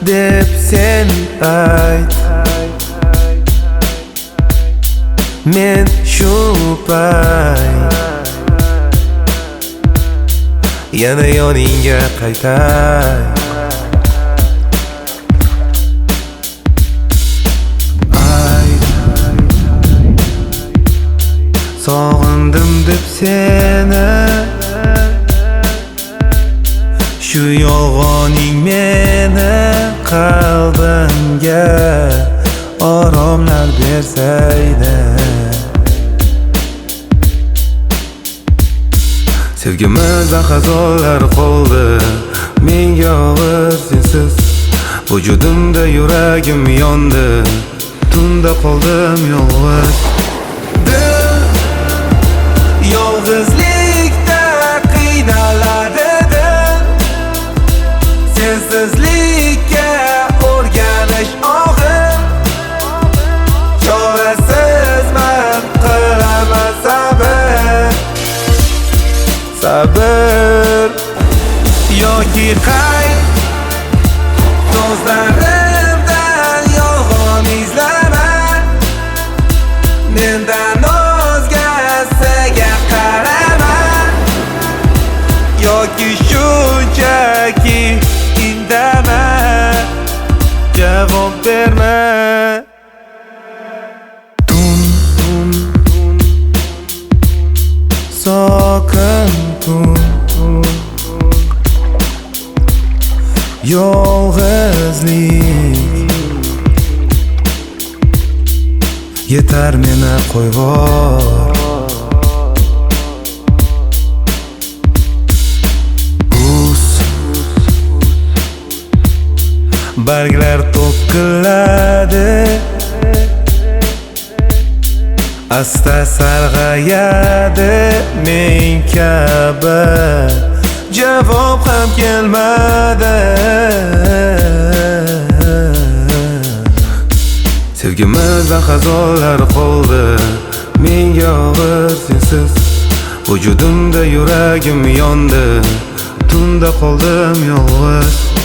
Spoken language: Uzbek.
deb sen ayt. Men shu payt yana yoningga qaytay. Sog'indim deb seni, shu yolg'oning meni qalbimga oromlar bersaydi. Sevgimizda xazonlar qoldi, menga og'ir sensiz. Vujudimda yuragim yondi, tunda qoldim yolg'iz. Yolg'izlikda qiynaladi dil, sensizlikka o'rganish og'ir. Chorasizman, qilaman sabr, sabr yoki qayt. So'zlarimdan yolg'on izlama, mendan o'zgasiga qarama, yoki shunchaki indama, javob berma. Tun, sokin tun, yolg'izlik yetar meni qo'yvor. Barglar to'kiladi, asta sarg'ayadi men kabi, javob ham kelmadi. Sevgimizda xazonlar qoldi, menga og'ir sensiz. Vujudimda yuragim yondi, tunda qoldim yolg'iz.